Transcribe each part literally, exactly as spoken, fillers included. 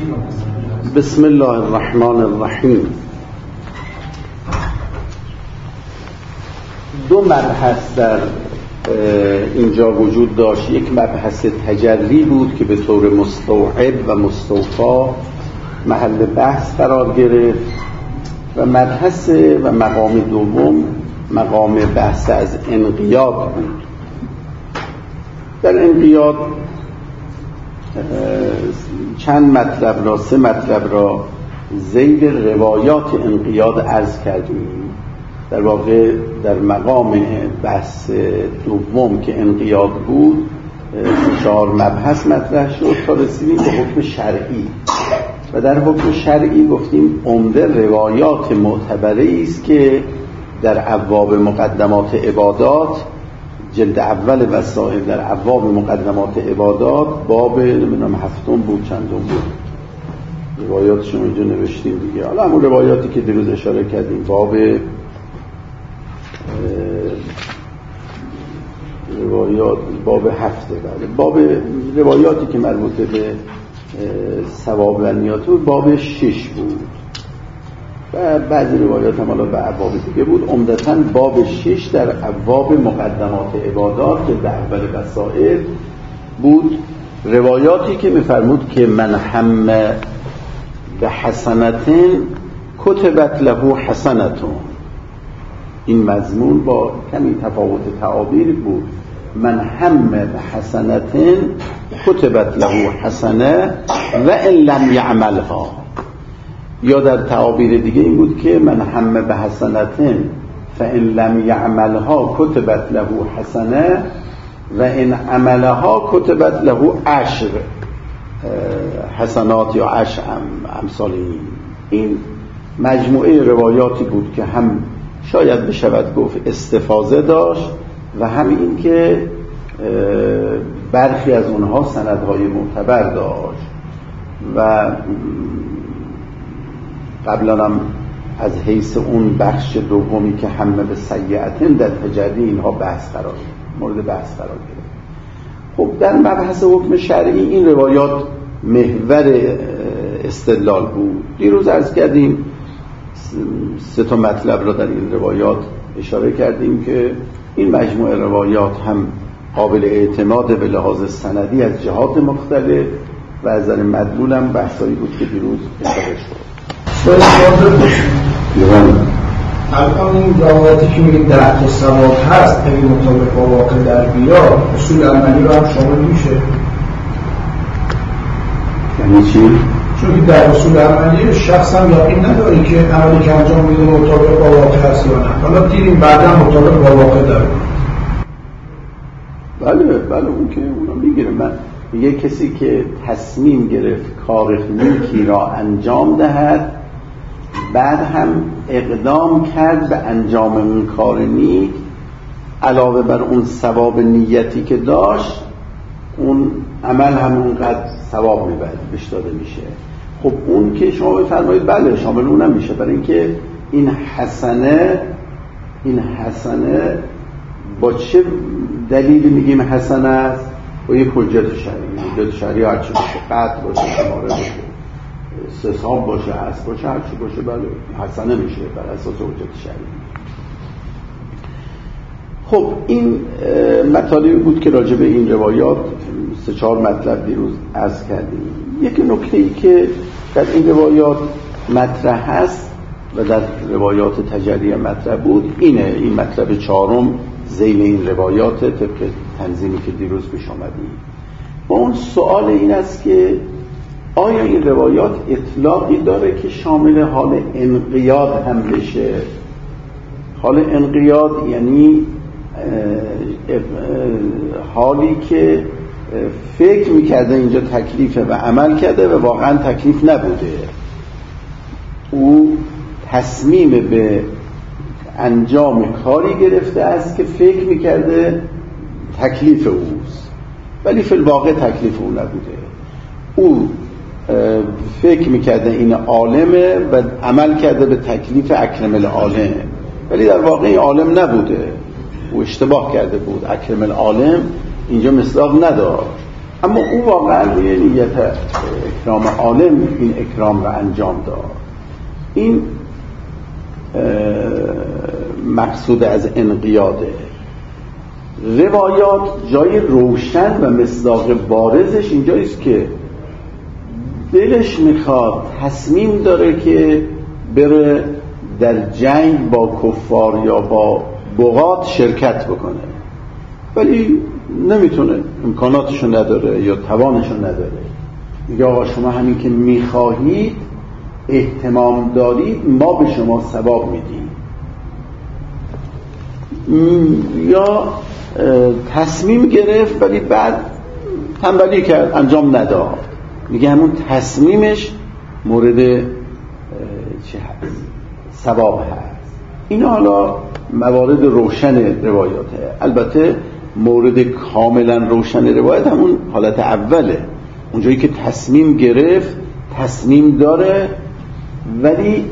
بسم الله الرحمن الرحیم. دو مبحث در اینجا وجود داشت. یک مبحث تجری بود که به طور مستوعب و مستوفا محل بحث قرار گرفت و مبحث و مقام دوم مقام بحث از انقیاد بود. در انقیاد چند مطلب را سه مطلب را ذیل روایات انقیاد عرض کردیم. در واقع در مقام بحث دوم که انقیاد بود چهار مبحث مطرح شد تا رسیدیم به حکم شرعی و در حکم شرعی گفتیم عمده روایات معتبره است که در ابواب مقدمات عبادات، جلد اول وسائل در ابواب مقدمات عبادات، باب نمیدونم هفتم بود چندم بود، روایاتشون اینجا نوشتیم دیگه. حالا همون روایاتی که دیروز اشاره کردیم، باب روایات باب هفته، بله باب روایاتی که مربوطه به ثواب و نیات بود باب شش بود و بعضی روایات هم حالا به ابواب دیگه بود. عمدتاً باب شش در ابواب مقدمات عبادات که در اول وسائل بود، روایاتی که می‌فرمود که من هم به حسنتین کتبت له حسنتون. این مضمون با کمی تفاوت تعابیر بود. من هم به حسنتین کتبت له حسنه و ان لم یعملها، یا در تعابیر دیگه این بود که من هم به حسنتین فان لم یعملها کتبت له حسنه و ان عملها کتبت له عشر حسنات یا عشر امثال این. این مجموعه روایاتی بود که هم شاید بشود گفت استفاضه داشت و هم این که برخی از اونها سندهای معتبر داشت و قبلا هم از حیث اون بخش دومی که همه به سیئتن در تجری اینها بحث قرار مورد بحث قرار گرفت. خب در مبحث حکم شرعی این روایات محور استدلال بود. دیروز عرض کردیم سه تا مطلب را در این روایات اشاره کردیم که این مجموعه روایات هم قابل اعتماد به لحاظ سندی از جهات مختلف و از نظر مدلول هم بحثایی بود که دیروز اشاره شد. الان این روایتی که میگیم ده تا ثواب هست اگه مطابق با واقع در بیاد اصول عملی رو هم شامل میشه. یعنی چی؟ چون که در اصول عملی شخص هم یقین نداری که عملی که انجام میده مطابق با واقع هست یا نه. حالا دیدیم بعدا مطابق با واقع داره. بله بله اون که اونا میگیره. من یه کسی که تصمیم گرفت کار نیکی را انجام دهد بعد هم اقدام کرد به انجام اون کار نیک، علاوه بر اون ثواب نیتی که داشت اون عمل هم اونقدر ثواب میبره بهش داده میشه. خب اون که شما بفرمایید بله شامل اونم میشه، برای اینکه این حسنه این حسنه با چه دلیلی میگیم حسنه است؟ با یک حجت شرعی. حجت شرعی هرچی باشه، قطع باشه، شماره باشه، سساب باشه، هست باشه، هرچی باشه بله حسنه میشه بر اساس حجت شرعی. خب این مطالبی بود که راجع به این روایات سه چهار مطلب دیروز عرض کردیم. یک نکته‌ای که در این روایات مطرح هست و در روایات تجری مطرح بود اینه، این مطلب چهارم ذیل این روایات طبق تنظیمی که دیروز پیش آمدیم. با اون سوال این است که آیا این روایات اطلاقی داره که شامل حال انقیاد هم بشه؟ حال انقیاد یعنی حالی که فکر میکرده اینجا تکلیفه و عمل کرده و واقعا تکلیف نبوده، او تصمیم به انجام کاری گرفته است که فکر میکرده تکلیف اوست ولی فی الواقع تکلیف او نبوده. او فکر میکرده این عالمه و عمل کرده به تکلیف اکرم العالم ولی در واقع این عالم نبوده، او اشتباه کرده بود. اکرم العالم اینجا مصداق نداشت، اما او واقعا روی نیت اکرام عالم این اکرام رو انجام داد. این مقصود از انقیاده. روایات جای روشن و مصداق بارزش اینجاییست که دلش میخواد، تصمیم داره که بره در جنگ با کفار یا با بغات شرکت بکنه، ولی نمیتونه، امکاناتشو نداره یا توانشو نداره. میگه آقا شما همین که میخواهید، اهتمام دارید، ما به شما ثواب میدیم. یا تصمیم گرفت ولی بعد تنبلی کرد، انجام نداد. میگه همون تصمیمش مورد چه هست؟ ثواب هست. این حالا موارد روشن روایاته. البته مورد کاملا روشن روایت همون حالت اوله، اونجایی که تصمیم گرفت، تصمیم داره ولی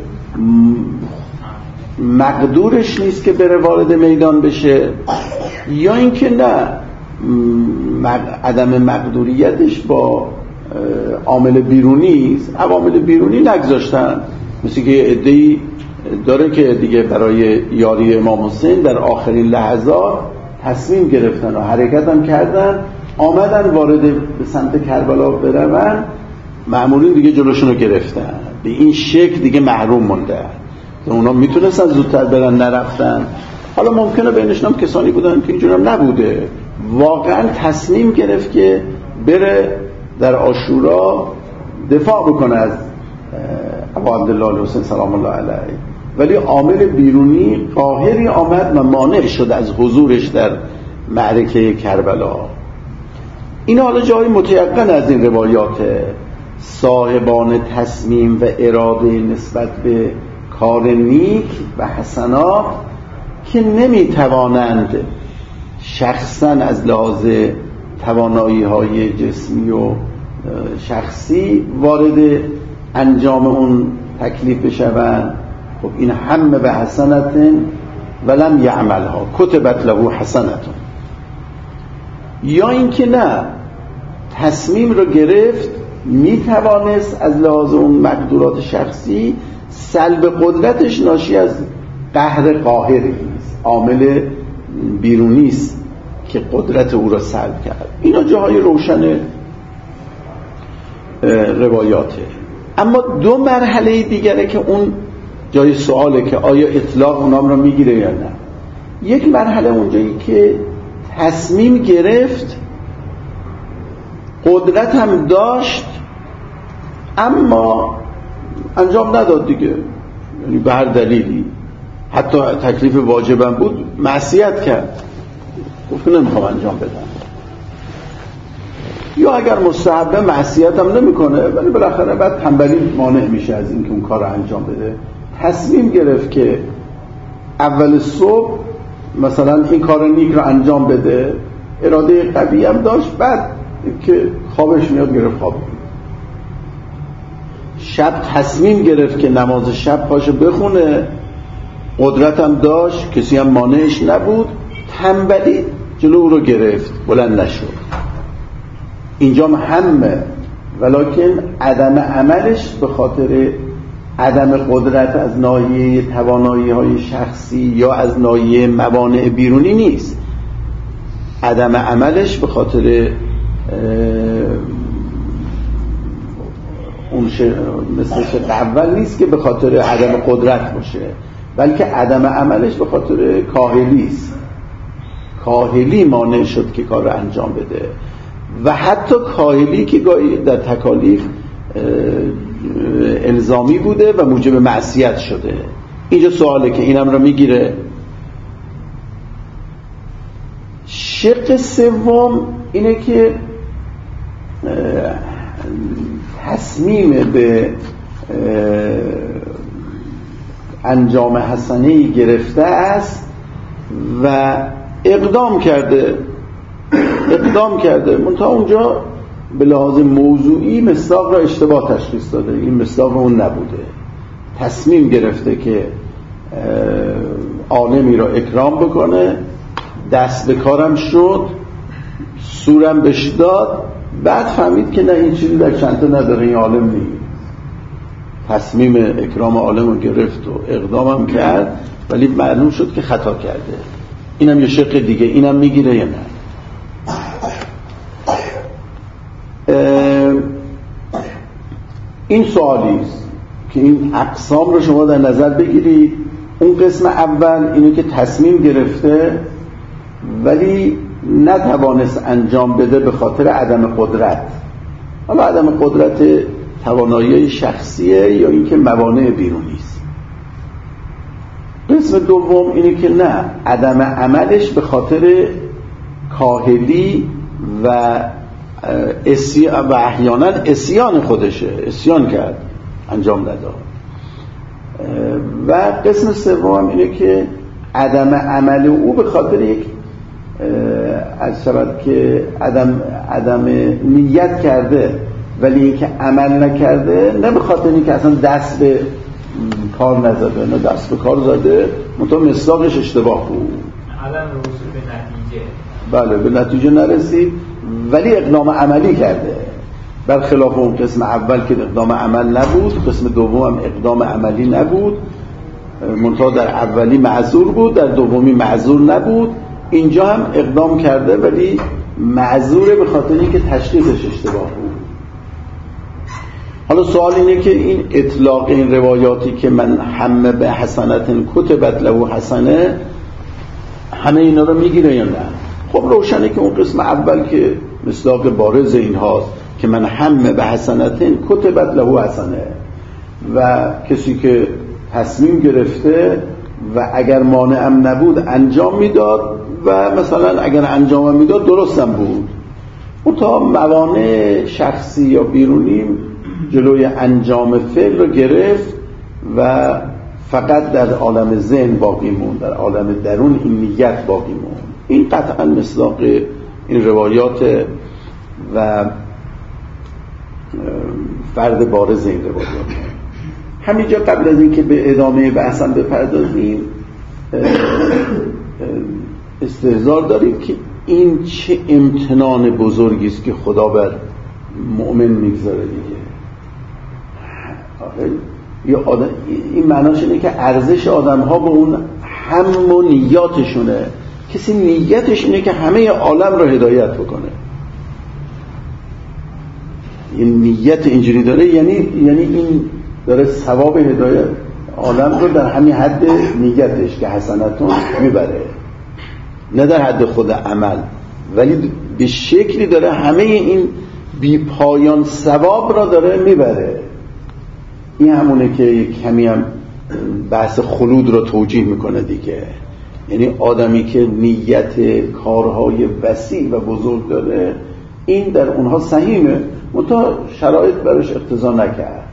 مقدورش نیست که بره وارد میدان بشه، یا اینکه نه، عدم مقدوریتش با عامل بیرونی است. عوامل بیرونی نگذاشتن، مثل که عده‌ای داره که دیگه برای یاری امام حسین در آخرین لحظات تصمیم گرفتن و حرکت هم کردن، آمدن وارد به سمت کربلا برون، مأمورین دیگه جلوشون رو گرفتن. به این شکل دیگه محروم موندن. اونا میتونستن زودتر برن، نرفتن. حالا ممکنه بینشون هم کسانی بودن که اینجور هم نبوده، واقعا تصمیم گرفت که بره در عاشورا دفاع بکنه از ابا عبدالله حسین سلام الله علیه، ولی عامل بیرونی قاهری آمد و مانع شد از حضورش در معرکه کربلا. این حالا جای متیقن از این روایات. صاحبان تصمیم و اراده نسبت به کار نیک و حسنات که نمیتوانند شخصا از لحاظ توانایی های جسمی و شخصی وارد انجام اون تکلیف بشوند، خب این همه به حسنت ولم یعملها کتبت له حسنت. یا اینکه نه، تصمیم رو گرفت، میتوانست از لحاظ اون مقدورات شخصی، سلب قدرتش ناشی از قهر قاهری است، عامل بیرونی است که قدرت او را سلب کرد. اینا جاهای روشن روایاته. اما دو مرحله دیگره که اون جای سواله که آیا اطلاق اونام را میگیره یا نه. یک مرحله اونجایی که تصمیم گرفت، قدرت هم داشت، اما انجام نداد دیگه، یعنی به هر دلیلی، حتی تکلیف واجبم بود، معصیت کرد، گفت نمیخوام انجام بدم. یا اگر مستحبه معصیت هم نمیکنه، ولی بالاخره بعد تنبلی مانع میشه از اینکه اون کار رو انجام بده. تصمیم گرفت که اول صبح مثلا این کار نیک رو انجام بده، اراده قوی هم داشت، بعد که خوابش میاد گرفت خواب. شب تصمیم گرفت که نماز شب پاشه بخونه، قدرت هم داشت، کسی هم مانعش نبود، تنبلی جلو او رو گرفت، بلند نشد. اینجا همه، ولکن عدم عملش به خاطر عدم قدرت از ناحیه توانایی های شخصی یا از ناحیه موانع بیرونی نیست. عدم عملش به خاطر اون مثل شق اول نیست که به خاطر عدم قدرت باشه، بلکه عدم عملش به خاطر کاهلی است. کاهلی مانع شد که کار رو انجام بده، و حتی کاهلی که گاهی در تکالیف الزامی بوده و موجب معصیت شده. اینجا سواله که اینم رو میگیره. شق سوم اینه که تصمیم به انجام حسنه‌ای گرفته است و اقدام کرده اقدام کرده منتها اونجا به لحاظ موضوعی مصداق را اشتباه تشخیص داده. این مصداق اون نبوده. تصمیم گرفته که عالمی را اکرام بکنه، دست به کارم شد، سورم بهش داد، بعد فهمید که نه، این چیزی در چنته نداره، این عالم نیست. تصمیم اکرام عالم رو گرفت و اقدامم کرد، ولی معلوم شد که خطا کرده. اینم یه شق دیگه، اینم میگیره یا نه. این سوالی است که این اقسام رو شما در نظر بگیرید. اون قسم اول اینه که تصمیم گرفته ولی نتوانست انجام بده به خاطر عدم قدرت. حالا عدم قدرت توانایی شخصیه یا اینکه موانع بیرونی است. قسم دوم اینه که نه، عدم عملش به خاطر کاهلی و اسیان و احیانا اسیان خودشه، اسیان کرد، انجام نداد. و قسم سوم اینه که عدم عمل او به خاطر یک از شود که عدم عدم نیت کرده ولی اینکه عمل نکرده، نه به خاطر اینکه اصلا دست به کار نزده، نه دست به کار زده، منتها مصداقش اشتباه بود، عدم رسول به نتیجه. بله، به نتیجه نرسید ولی اقدام عملی کرده، برخلاف اون قسم اول که اقدام عمل نبود. قسم دوم هم اقدام عملی نبود، منتها در اولی معذور بود، در دومی معذور نبود. اینجا هم اقدام کرده ولی معذوره به خاطر اینکه تشخیصش اشتباه بود. حالا سوال اینه که این اطلاق این روایاتی که من همه به حسنت کتبت له حسنه، همه اینا رو میگیره یا نه؟ خب روشنه که اون قسم اول که مصداق بارز این هاست که من همه به حسنت کتبت له حسنه، و کسی که تصمیم گرفته و اگر مانعم نبود انجام میداد و مثلا اگر انجام میداد درستم بود، اون تا موانع شخصی یا بیرونی جلوی انجام فعل رو گرفت و فقط در عالم ذهن باقی موند، در عالم درون این نیت باقی موند. این قطعا مصداق این روایات و فرد بارز این روایات. همینجا قبل از اینکه به ادامه بحثم بپردازیم استحضار داریم که این چه امتنان بزرگی است که خدا بر مؤمن میگذاره دیگه. یا آدم، این معناش اینه که ارزش آدم ها به اون هم و نیاتشونه. کسی نیتش اینه که همه عالم رو هدایت بکنه، این نیت اینجوری داره، یعنی یعنی این داره ثواب هدایت عالم رو در همین حد نیتش که حسنتون میبره، نه در حد خود عمل، ولی به شکلی داره همه این بی پایان ثواب را داره میبره. این همونه که کمی هم بحث خلود رو توجیه میکنه دیگه. یعنی آدمی که نیت کارهای وسیع و بزرگ داره، این در اونها سهیمه، منتها شرایط براش اقتضا نکرد.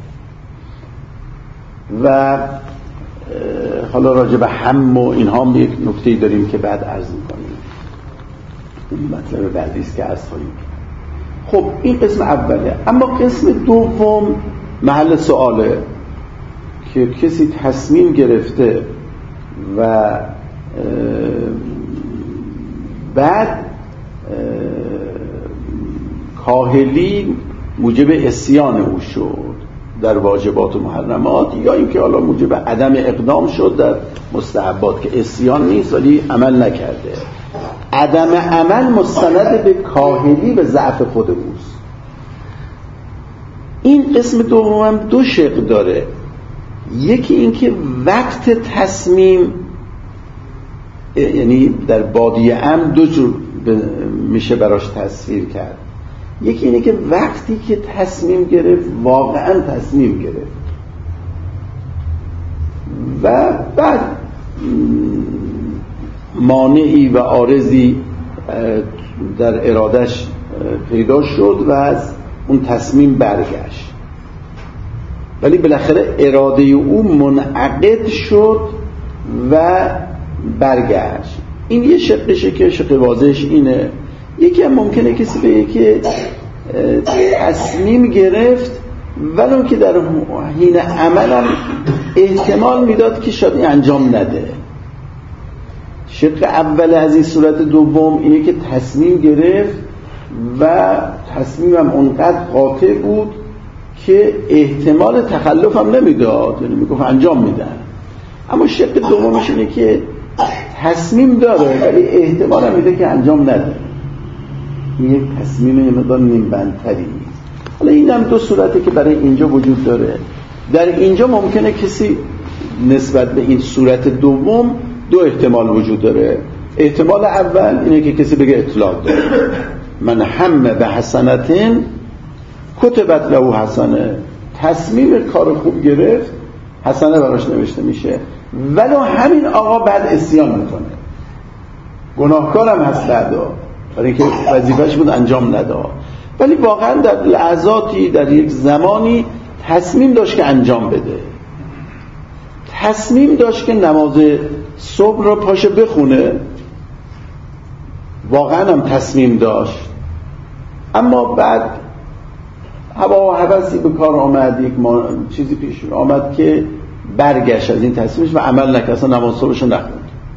و حالا راجع به هم و اینها هم یک نکته‌ای داریم که بعد عرض میکنیم. این مطلب بعدی است که عرض خواهیم. خب این قسم اوله. اما قسم دوم محل سواله که کسی تصمیم گرفته و بعد کاهلی موجب عصیان او شد در واجبات و محرمات، یا اینکه حالا موجب عدم اقدام شد در مستحبات که عصیان نیست ولی عمل نکرده. عدم عمل مستند به کاهلی و ضعف خود اوست. این قسم دوم دو شق داره. یکی اینکه وقت تصمیم، یعنی در بادیه ام دو جور میشه براش تصویر کرد. یکی اینه که وقتی که تصمیم گرفت واقعا تصمیم گرفت و بعد مانعی و عارضی در ارادش پیدا شد و از اون تصمیم برگشت، ولی بالاخره اراده او منعقد شد و برگشت. این یه شقشه که شق واضحش اینه. یکی هم ممکنه کسی بگه که تصمیم گرفت ولو که در حین عملم احتمال میداد که شاید انجام نده. شق اول از این صورت دوم اینه که تصمیم گرفت و تصمیمم اونقدر قاطع بود که احتمال تخلف هم نمیداد، یعنی میگفت انجام میدن. اما شق دومش اینه که تصمیم داره ولی احتمال هم میده که انجام نده. این یک تصمیم یه مقدار نیمبندتری. حالا این هم دو صورته که برای اینجا وجود داره. در اینجا ممکنه کسی نسبت به این صورت دوم دو احتمال وجود داره. احتمال اول اینه که کسی بگه اطلاق داره، من هم به حسنتین کتبت له حسنه، تصمیم کار خوب گرفت، حسنه براش نوشته میشه، ولی همین آقا بعد عصیان میکنه، گناهکارم هست بعدا، برای اینکه وظیفه‌اش بود انجام نداد، ولی واقعا در لحظاتی در یک زمانی تصمیم داشت که انجام بده، تصمیم داشت که نماز صبح رو پاشه بخونه، واقعا هم تصمیم داشت، اما بعد هوا و هوسی به کار آمد، یک ما... چیزی پیش آمد که برگشت از این تصمیمش و عمل نکرد، اصلا نماز صبحش رو نخوند.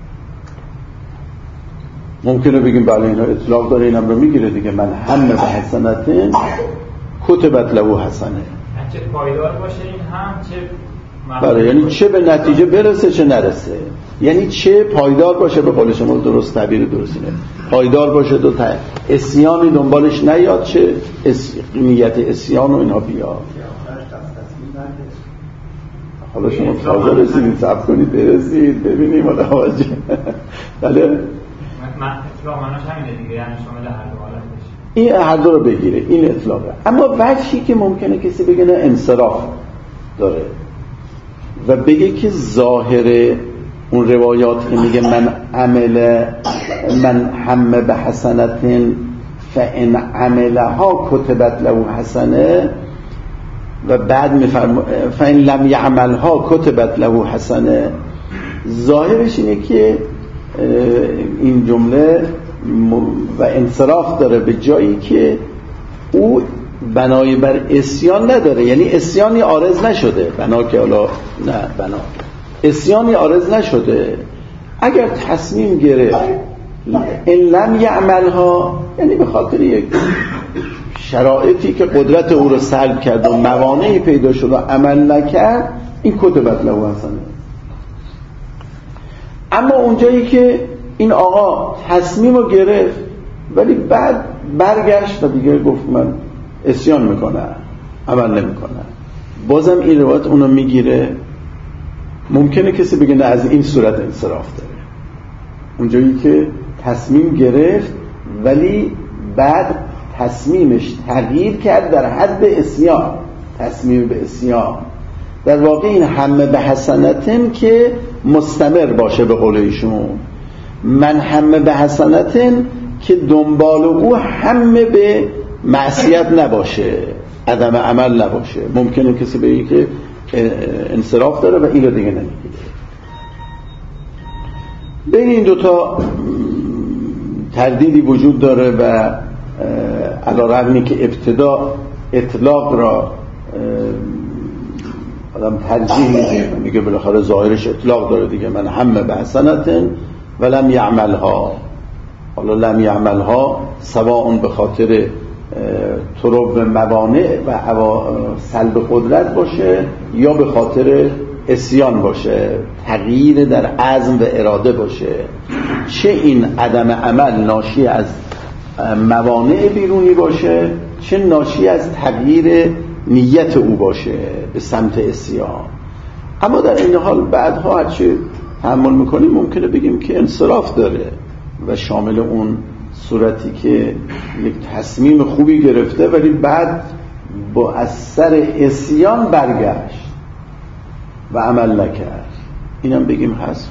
ممکنه بگیم بله اینا اطلاق داره، اینم رو میگیره دیگه، من هم به حسنتین کتبت له حسنه، چه پایدار باشه این هم چه بله، یعنی چه به نتیجه برسه چه نرسه، یعنی چه پایدار باشه، به قول شما درست تعبیر درست اینه، پایدار باشه، دو تا اسیانی دنبالش نیاد، چه اس... نیت اسیان و اینا بیاد. حالا شما تازه رسیدید، صبر کنید برسید ببینیم متوجه. بله من اطلاق مناش همینه دیگه، یعنی شامل هر دو حالت بشه، این هر دو رو بگیره، این اطلاقه. اما وجهی که ممکنه کسی بگه نه انصراف داره و بگه که ظاهر اون روایات که میگه من عمل من هم به حسنتین فان عملها کتبت له حسنه و بعد میفرما فان لم یعملها کتبت له حسنه، ظاهرش اینه که این جمله و انصراف داره به جایی که او بنای بر اسیان نداره، یعنی اسیانی عارض نشده، بنا که حالا نه بنا اسیانی عارض نشده، اگر تصمیم گرفت ان لم یعملها، یعنی به خاطر یک شرایطی که قدرت او رو سلب کرد و موانعی پیدا شد و عمل نکرد، این کتبت له حسنه. اما اونجایی که این آقا تصمیم رو گرفت ولی بعد برگشت و دیگه گفت من عصیان میکنم، عمل نمیکنم، بازم این روایت اونو میگیره. ممکنه کسی بگه نه از این صورت انصراف داره، اونجایی که تصمیم گرفت ولی بعد تصمیمش تغییر کرد در حد عصیان، تصمیم به عصیان. در واقع این همه به حسنتن که مستمر باشه، به قول ایشون من همه به حسنتن که دنبال او همه به معصیت نباشه، عدم عمل نباشه. ممکنه کسی بگه که انصراف داره و این رو دیگه نمیگیره. بین این دوتا تردیدی وجود داره و علی رغمی که ابتدا اطلاق را آدم ترجیح میده، میگه بالاخره ظاهرش اطلاق داره دیگه، من همه به حسنتن و لم یعملها. حالا لم یعملها سواء به خاطر ترب موانع و سلب قدرت باشه یا به خاطر عصیان باشه، تغییر در عزم و اراده باشه، چه این عدم عمل ناشی از موانع بیرونی باشه چه ناشی از تغییر نیت او باشه به سمت عصیان. اما در این حال بعدها هرچی تحمل میکنیم ممکنه بگیم که انصراف داره و شامل اون صورتی که یک تصمیم خوبی گرفته ولی بعد با اثر عصیان برگشت و عمل نکرد، اینم بگیم هست.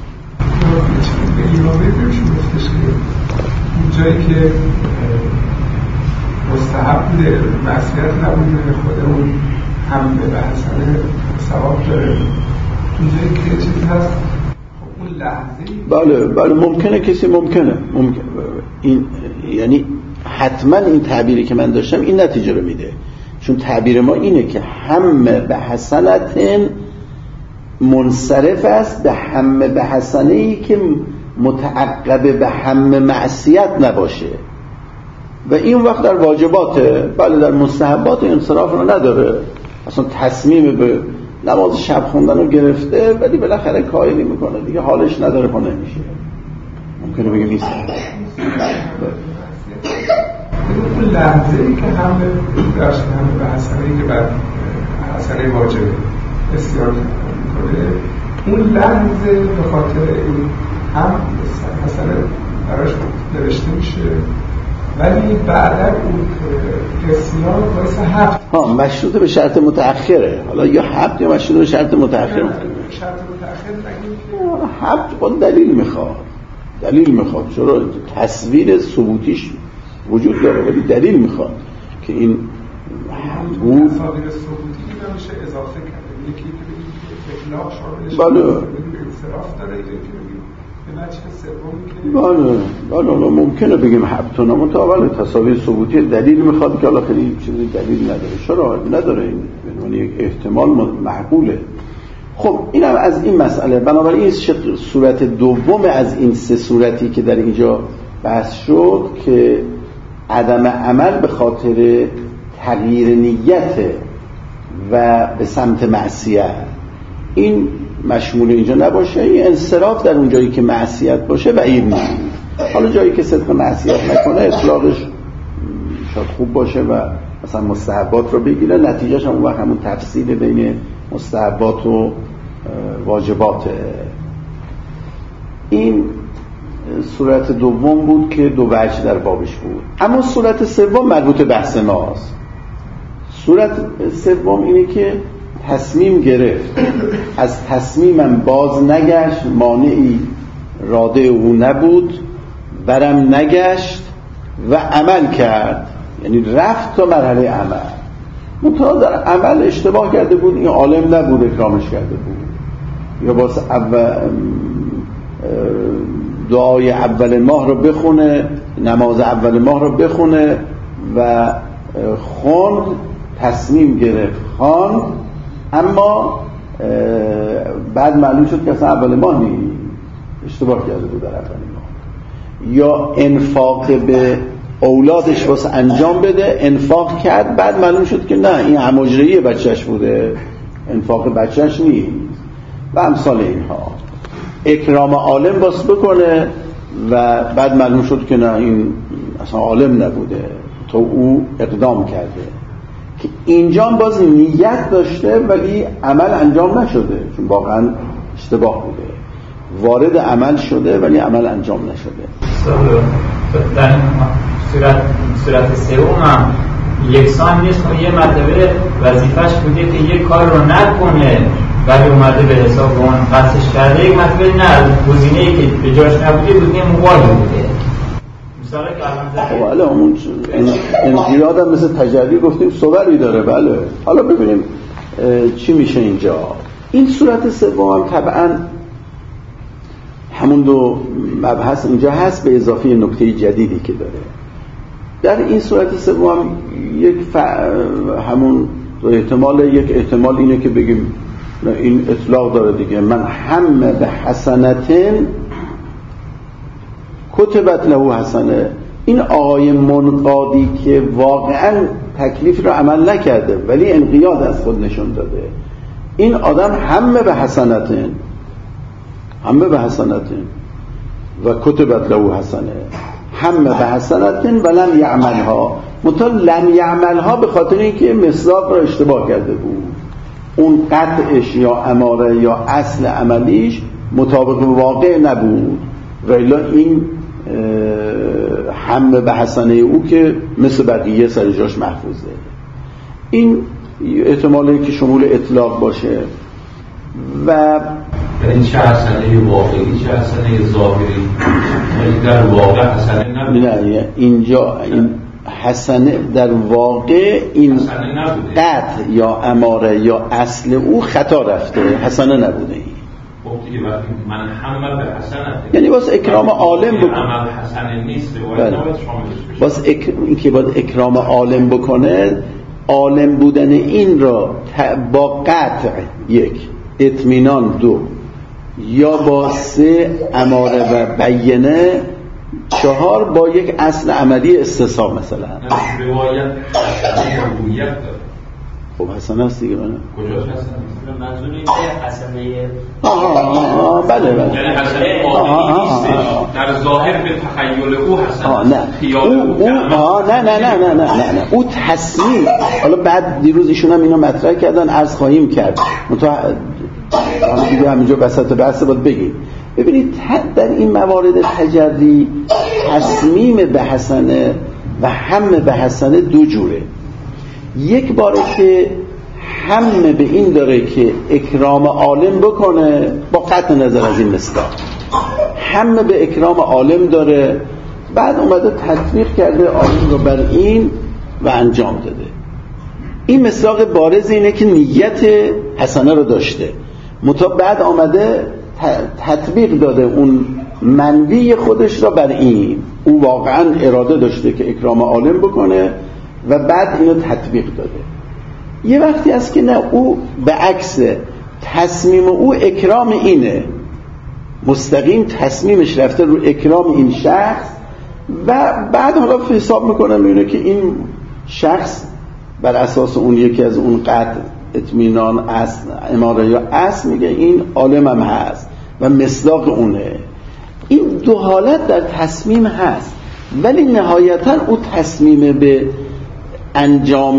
اونجایی که مستحب بوده معصیت نبوده خودمون هم به حسنه ثواب داره، اونجایی که چیزی هست خب اون لحظه بله بله ممکنه کسی ممکنه ممکن این یعنی حتما این تعبیری که من داشتم این نتیجه رو میده، چون تعبیر ما اینه که هم به حسنتن منصرف است به هم به حسنه‌ای که متعقب به هم معصیت نباشه. و این وقت در واجباته، بله در مستحبات انصراف رو نداره، اصلا تصمیم به نماز شب خوندن رو گرفته ولی بالاخره کاری میکنه دیگه، حالش نداره پا نمیشه، ممکنه بگه نیست. اون لحظه ای که هم درش هم به حسنه که بعد حسنه واجبه بسیار میکنه، اون لحظه به خاطر این هم حسنه براش نوشته میشه ولی بعدا اون بسیار باعث هفت ها مشروط به شرط متأخره، حالا یا هفت یا مشروط به شرط متأخر. شرط متأخر نگیم که هفت با دلیل میخواد، دلیل میخواد، چرا تصویر ثبوتیش وجود داره ولی دلیل میخواد که این بود. تصاویر ثبوتی که نمیشه اضافه کرده، یکی که بگیم که اطلاق شاملش بله انصراف داره، یکی بگیم به وجه سومی که بله بله ممکنه بگیم هفتونه متاول تصاویر ثبوتی دلیل میخواد که حالا خیلی چیزی دلیل نداره، چرا نداره، این یعنی یک احتمال معقوله. خب اینم از این مسئله. بنابراین این صورت دوم از این سه صورتی که در اینجا بحث شد که عدم عمل به خاطر تغییر نیت و به سمت معصیت، این مشمول اینجا نباشه. این انصراف در اون جایی که معصیت باشه بعید نیست. حالا جایی که صدق معصیت نکنه اطلاقش شاید خوب باشه و مثلا مستحبات رو بگیره، نتیجهش هم اون وقت همون تفصیل بین مستحبات و واجباته. این صورت دوم بود که دو وجه در بابش بود. اما صورت سوم مربوط بحث ماست. صورت سوم اینه که تصمیم گرفت، از تصمیمم باز نگشت، مانعی راده او نبود، برم نگشت و عمل کرد، یعنی رفت تا مرحله عمل. منتها در عمل اشتباه کرده بود، این عالم نبود اکرامش کرده بود، یا واسه اول دعای اول ماه رو بخونه، نماز اول ماه رو بخونه و خوند، تصمیم گرفت خوند، اما بعد معلوم شد که اصلا اول ماه نیست، اشتباه کرده بود در اول ماه. یا انفاق به اولادش واسه انجام بده، انفاق کرد، بعد معلوم شد که نه این هماجرهی بچهش بوده، انفاق بچهش نیست و امثال اینها. اکرام عالم باس بکنه و بعد معلوم شد که نه این اصلا عالم نبوده، تو او اقدام کرده، که اینجا باز نیت داشته ولی عمل انجام نشده، چون واقعا اشتباه بوده، وارد عمل شده ولی عمل انجام نشده. در صورت صورت سوم هم یکسان نیست، یه مرتبه وظیفش بوده که یه کار رو نکنه ولی اومده به حساب اون قصدش کرده، یک مرتبه نه، گزینه‌ای که به جاش نبوده گزینه موالو بوده. مثلا که الان بله همون انقیاد هم مثل تجلی گفتیم صوری داره. بله حالا ببینیم چی میشه اینجا. این صورت سوم هم طبعا همون دو مبحث اینجا هست به اضافه نکته جدیدی که داره. در این صورت سوم یک ف... همون احتمال یک احتمال اینه که بگیم این اطلاق داره دیگه، من هم به حسنتن کتبت له حسنه. این آقای منقادی که واقعا تکلیف رو عمل نکرده ولی انقیاد از خود نشون داده، این آدم هم به حسنتن همه به حسنتن و کتبت له حسنه، همه به حسنتن و لم یعملها، منتها لم یعملها به خاطر اینکه مصداق را اشتباه کرده بود، اون قطعش یا اماره یا اصل عملیش مطابق واقع نبود، و الا این همه به حسنه او که مثل بقیه سر جاش محفوظه. این احتمالی که شمول اطلاق باشه و یعنی چه حسنه واقعی چه حسنه ظاهری، در واقع حسنه نبود. نه اینجا این حسنه در واقع این قطع یا اماره یا اصل او خطا رفته، حسنه نبوده. این وقتی که وقتی من همه به حسنه، یعنی واسه اکرام عالم بکنه، عمل حسنه نیست باید نباید شاملش بشه. واسه اک... این که باید اکرام عالم بکنه، عالم بودن این را با قطع یک، اطمینان دو، یا با سه اماره و بیینه چهار با یک اصل عملی استثاب مثلا روایت حسنه رویت داره. خب حسنه هست دیگه. کجاست حسنه؟ منظور این که حسنه آها بله بله یعنی حسنه واقعی نیستش، در ظاهر به تخیل او حسنه نه خیال او او آه نه نه نه نه نه نه او تصمیم. حالا بعد دیروز ایشون هم اینو مطرح کردن، عرض خواهیم کرد متو حالا دیگه همینجا وسط بحث باید بگید. ببینید در این موارد تجری تصمیم به حسنه و هم به حسنه دو جوره. یک باره که هم به این داره که اکرام عالم بکنه با قطع نظر از این مصداق، هم به اکرام عالم داره، بعد اومده تطبیق کرده عالم رو بر این و انجام داده. این مصداق بارز اینه که نیت حسنه رو داشته، متا بعد آمده تطبیق داده اون منوی خودش را بر این. او واقعا اراده داشته که اکرام عالم بکنه و بعد اینو تطبیق داده. یه وقتی هست که نه، او به عکس تصمیم او اکرام اینه، مستقیم تصمیمش رفته رو اکرام این شخص و بعد حالا حساب میکنه میبینه که این شخص بر اساس اون یکی از اون قطع اطمینان اصل اماره یا اصل میگه این عالم هم هست و مصداق اونه. این دو حالت در تصمیم هست، ولی نهایتا او تصمیم به انجام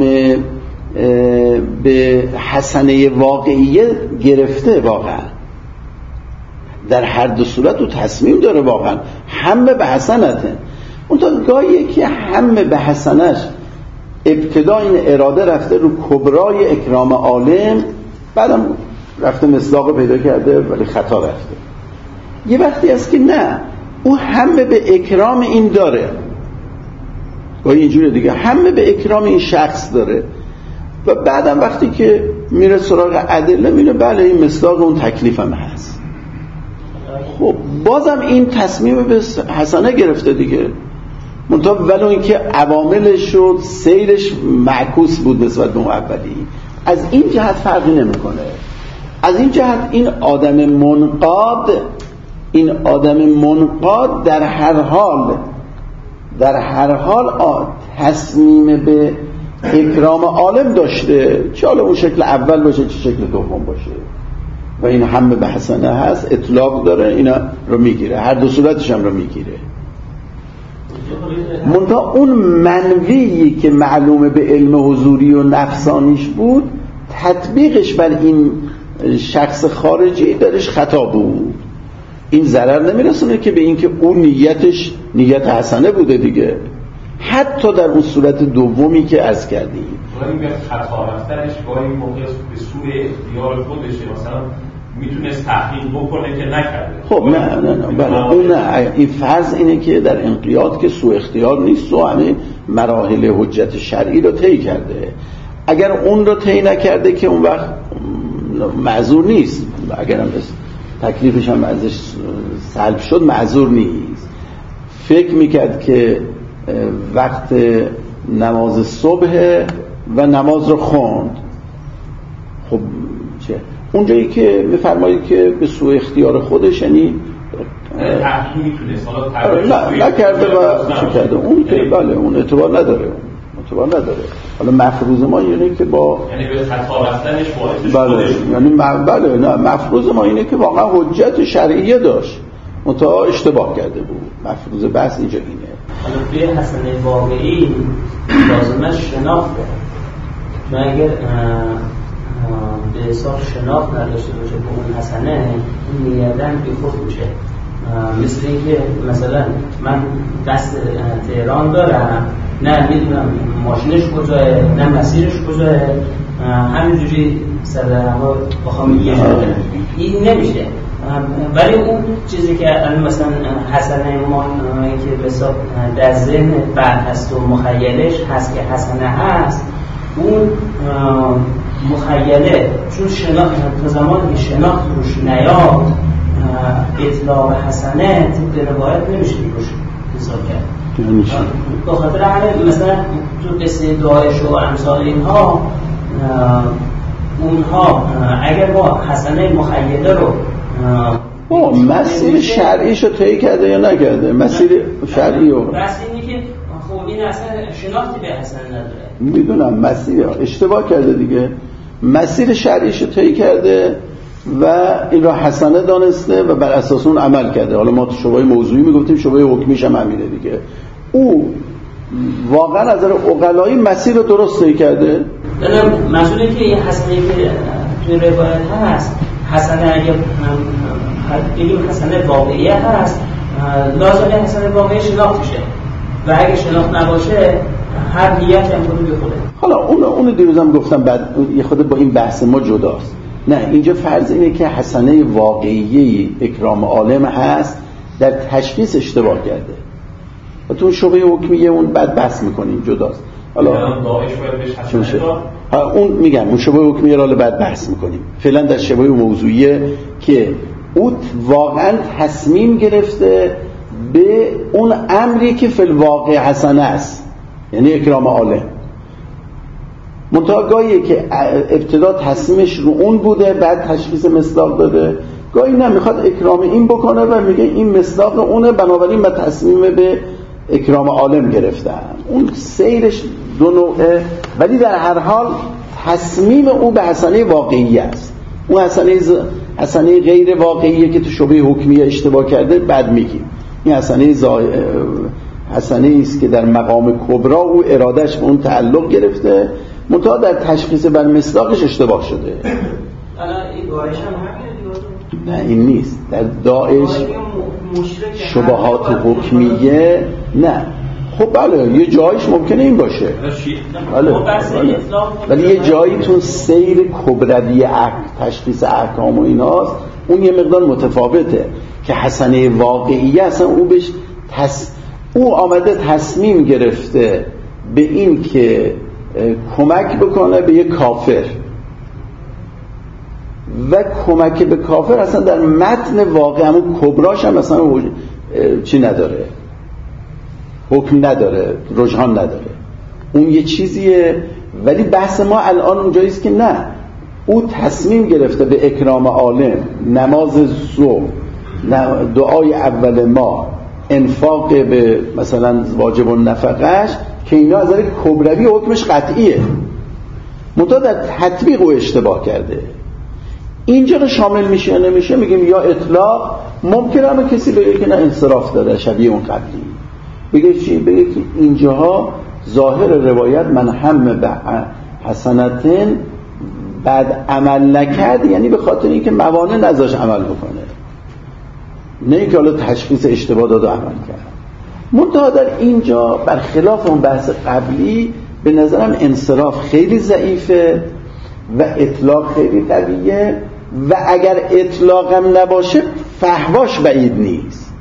به حسنه واقعیه گرفته. واقعا در هر دو صورت او تصمیم داره، واقعا هم به حسنته. اون تا گاهی که هم به حسنش ابتدا این اراده رفته رو کبرای اکرام عالم، بعدم رفته مصداق پیدا کرده ولی خطا رفته. یه وقتی هست که نه، او هم به اکرام این داره، گاهی اینجوره دیگه، هم به اکرام این شخص داره و بعدم وقتی که میره سراغ ادله میره بله این مصداق اون تکلیفم هست. خب بازم این تصمیم به حسنه گرفته دیگه، منتها ولو اینکه عواملش و سیرش معکوس بود نسبت به اون اولی. از این جهت فرقی نمیکنه. از این جهت این آدم منقاد این آدم منقاد در هر حال در هر حال تصمیم به اکرام عالم داشته، چه حالا اون شکل اول باشه چه شکل دوم باشه، و این همه به حسنه هست، اطلاق داره، اینا رو میگیره، هر دو صورتش هم رو میگیره. منتها اون منویی که معلومه به علم حضوری و نفسانیش بود، تطبیقش بر این شخص خارجی درش خطا بود. این ضرر نمیرسونه که به این که اون نیتش نیت حسنه بوده دیگه، حتی در اون صورت دومی که عرض کردیم. ولی به خطا رفتنش با این موقع به سوی اختیار خودشه، مثلا میتونست تحقیق بکنه که نکرده. خب نه نه نه بله اون نه، این فرض اینه که در انقیاد که سوء اختیار نیست و همه مراحل حجت شرعی رو طی کرده. اگر اون رو طی نکرده که اون وقت معذور نیست، اگر هم تکلیفش هم ازش سلب شد معذور نیست. فکر میکرد که وقت نماز صبح و نماز رو خوند، خب چه اونجایی که میفرمایید که به سوء اختیار خودش، یعنی تحقیق میتونست حالا نه نکرده و چه کرده، اون که بله اون اعتبار نداره، اون اعتبار نداره. حالا مفروض ما اینه که با یعنی به خطا رفتنش باعث بله یعنی م... بله نه مفروض ما اینه که واقعا حجت شرعیه داشت، منتها اشتباه کرده بود. مفروض بحث اینجا اینه. حالا به حسنه واقعی لازمه شناخته، چون اگر به حساب شناخت نداشته باشه به اون حسنه، این نیتن بی خود میشه. مثل اینکه مثلا من دست تهران دارم، نه میدونم ماشینش کجاه، نه مسیرش کجاه، همینجوری سر هوا بخوام یه شده این نمیشه. ولی اون چیزی که مثلا حسنه ما که به حساب در ذهن بعد هست و مخیلش هست که حسنه هست، اون مخیله چون شناخت تا زمانی که شناخت روش نیاد، اطلاق حسنه به روایت نمیشه روش حساب کرد. به خاطر همین مثلا تو قصه داعش و امثال اینها، اونها اگر ما حسنه مخیله رو او مسیر شرعیشو طی کرده یا نکرده؟ مسیر شرعی رو بس اینی که خب این اصلا شناختی به حسن نداره. میدونم مسیر اشتباه کرده دیگه، مسیر شرعیشو طی کرده و این را حسنه دانسته و بر اساس اون عمل کرده. حالا ما تو شبهه موضوعی میگفتیم، شبهه حکمیش هم همینه دیگه. او واقعا از نظر عقلایی مسیر رو درست طی کرده. نه مسئولی که این حسنه که توی روایت هست، حسنه اگه بگیم حسنه واقعی هست، لازمه حسنه واقعی شناخت شه و اگه شناخت نباشه هر نیت هم کنی به خوده. حالا اون اون دیروزم گفتم بعد یه خود با این بحث ما جداست. نه اینجا فرض اینه که حسنه واقعی اکرام عالم هست، در تشخیص اشتباه کرده و تو شبهه حکمیه اون بعد بحث میکنیم جداست. حالا داعش باید بهش حسنه داد. اون میگم اون شبهه حکمیه رو بعد بحث میکنیم. فعلا در شبهه موضوعیه که او واقعا تصمیم گرفته به اون امری که فی الواقع حسنه است، یعنی اکرام عالم. منتها گاهیه که ابتدا تصمیمش رو اون بوده بعد تشخیص مصداق داده، گاهی نه میخواد اکرام این بکنه و میگه این مصداق اونه، بنابراین من تصمیم به اکرام عالم گرفتم. اون سیرش دو نوعه، ولی در هر حال تصمیم او به حسنه واقعی است. اون حسنه ز... حسنه غیر واقعیه که تو شبهه حکمیه اشتباه کرده بعد میگیم. این حسنه زا... حسنه است که در مقام کبرا او ارادش به اون تعلق گرفته، منتها در تشخیص بر مصداقش اشتباه شده. الان این داعش هم همینه نه این نیست. در داعش شبهات حکمیه نه. خب بله یه جایش ممکنه این باشه، بله بله. ولی یه جایی تو سیر کبروی تشخیص احکام و ایناست، اون یه مقدار متفاوته که حسنه واقعیه اصلا او بهش تص... او آمده تصمیم گرفته به این که کمک بکنه به یک کافر و کمک به کافر اصلا در متن واقع همون کبراش هم اصلا چی نداره، حکم نداره، رجحان نداره، اون یه چیزیه. ولی بحث ما الان اونجاییست که نه، او تصمیم گرفته به اکرام عالم، نماز صبح، دعای اول ما، انفاق به مثلا واجب و نفقش، که اینا از نظر کبروی حکمش قطعیه، منتها در تطبیق او اشتباه کرده. اینجا رو شامل میشه یا نمیشه؟ میگیم یا اطلاق. ممکنه اما کسی بگه که نه انصراف داره شبیه اون قبلی، بگه چی؟ بگه که اینجاها ظاهر روایت من هم به حسنتن بعد عمل نکرد، یعنی به خاطر اینکه موانع نذاش عمل بکنه، نه اینکه حالا تشخیص اشتباه داد و عمل کرد. منتها در اینجا برخلاف اون بحث قبلی به نظرم انصراف خیلی ضعیفه و اطلاق خیلی قویه، و اگر اطلاقم نباشه فهواش بعید نیست،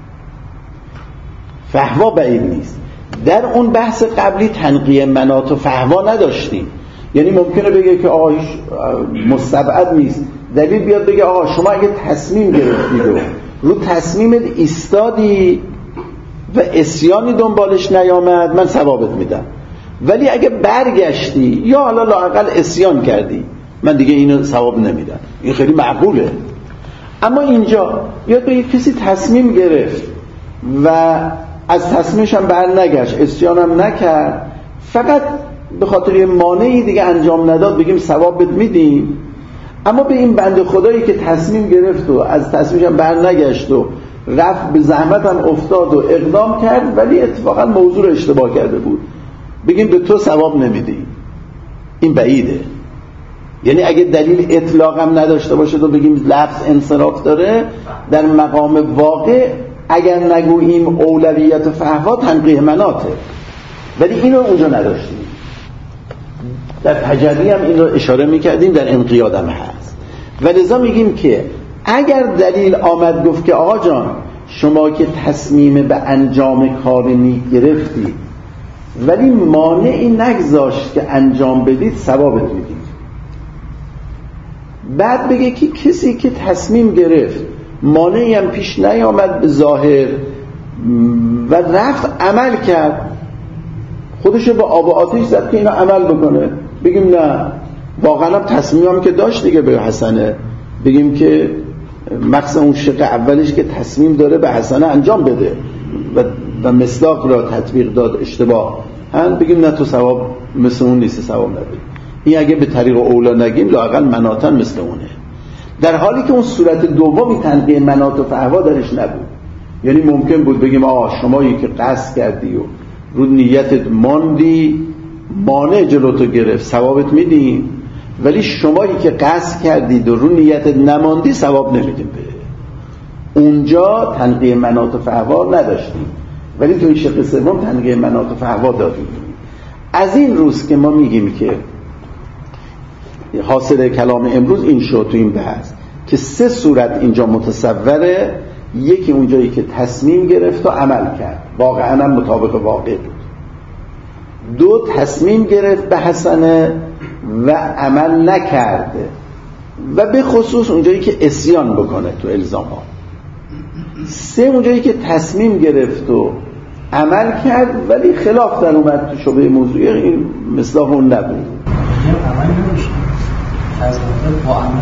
فهوا بعید نیست. در اون بحث قبلی تنقیه منات و فهوا نداشتیم، یعنی ممکنه بگه که آقا مستبعد نیست، دلیل بیاد بگه آقا شما اگه تصمیم گرفتید و رو تصمیمت ایستادی و عصیانی دنبالش نیامد من ثوابت میدم، ولی اگه برگشتی یا حالا لااقل عصیان کردی من دیگه اینو ثواب نمیدم. این خیلی معقوله. اما اینجا یاد بگه کسی تصمیم گرفت و از تصمیمش هم بر نگشت، عصیان هم نکرد، فقط به خاطر یه مانعی دیگه انجام نداد، بگیم ثوابت میدیم. اما به این بنده خدایی که تصمیم گرفت و از تصمیمش هم بر نگشت و رفت به زحمت هم افتاد و اقدام کرد ولی اتفاقا موضوع رو اشتباه کرده بود، بگیم به تو ثواب نمیدیم، این بعیده. یعنی اگه دلیل اطلاق هم نداشته باشه و بگیم لفظ انصراف داره، در مقام واقع اگر نگوییم اولویت و فهوا تنقیه مناته، ولی اینو اونجا نداشتیم. در تجری هم این رو اشاره میکردیم، در انقیاد هم هست. و لذا میگیم که اگر دلیل آمد گفت که آقا جان شما که تصمیم به انجام کار نیک گرفتید ولی مانعی نگذاشت که انجام بدید، ثوابت میدید. بعد بگه که کسی که تصمیم گرفت مانعی هم پیش نیامد به ظاهر و رفت عمل کرد، خودشو به آب و آتش زد که اینا عمل بکنه، بگیم نه واقعا هم تصمیم هم که داشت دیگه به حسنه، بگیم که مخصوصا اون شق اولش که تصمیم داره به حسنه انجام بده و, و مصداق را تطبیق داد اشتباه هم بگیم نه تو ثواب مثل اون نیست، ثواب نداری. این اگه به طریق اولا نگیم لااقل مناطن مثل اونه، در حالی که اون صورت دومی تنقیه مناط و فهوا درش نبود. یعنی ممکن بود بگیم آه شمایی که قصد کردی و رو نیتت ماندی مانع جلوتو گرفت ثوابت میدیم، ولی شمایی که قصد کردید و رو نیتت نماندی ثواب نمیدیم. به اونجا تنقیه مناط و فهوا نداشتیم، ولی تو این شق سوم تنقیه مناط و فهوا دادیم. از این روز که ما میگیم که حاصل کلام امروز این شد تو این بحث که سه صورت اینجا متصوره. یکی اونجایی که تصمیم گرفت و عمل کرد، واقعا هم مطابق واقع بود. دو، تصمیم گرفت به حسنه و عمل نکرده، و به خصوص اونجایی که عصیان بکنه تو الزامات. سه، اونجایی که تصمیم گرفت و عمل کرد ولی خلاف در اومد تو شبه موضوعی، این مصداق اون نبود. عمل نمیشه از با عمل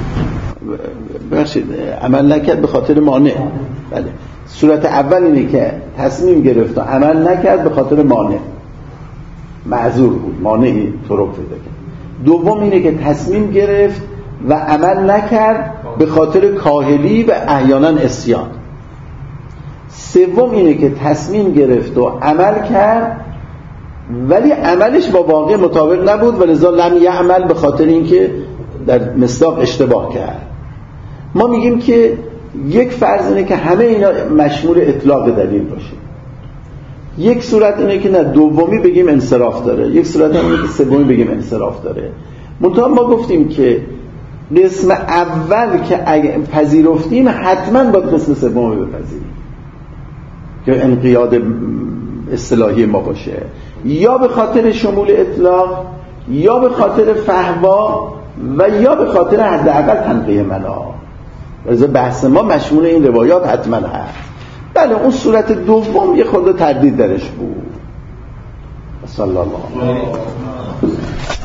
بخشید عمل نکرد به خاطر مانع. بله، صورت اول اینه که تصمیم گرفت و عمل نکرد به خاطر مانع، معذور بود، مانعی طرق پیدا کرد. دوم اینه که تصمیم گرفت و عمل نکرد به خاطر کاهلی و احیانا عصیان. سوم اینه که تصمیم گرفت و عمل کرد ولی عملش با واقع مطابق نبود و لذا لم یعمل به خاطر اینکه در مصداق اشتباه کرد. ما میگیم که یک فرض اینه که همه اینا مشمول اطلاق دلیل باشه. یک صورت اینه که نه دومی بگیم انصراف داره، یک صورت اینه که سومی بگیم انصراف داره. منتها ما گفتیم که قسم اول که اگه پذیرفتیم حتما باید قسم سومی بپذیریم که انقیاد اصطلاحی ما باشه، یا به خاطر شمول اطلاق یا به خاطر فهوا و یا به خاطر حداقل تنقیه منا. لذا بحث ما مشمول این روایات حتما هست. بله، اون صورت دوم یه خورده تردید درش بود. صلی الله علیه و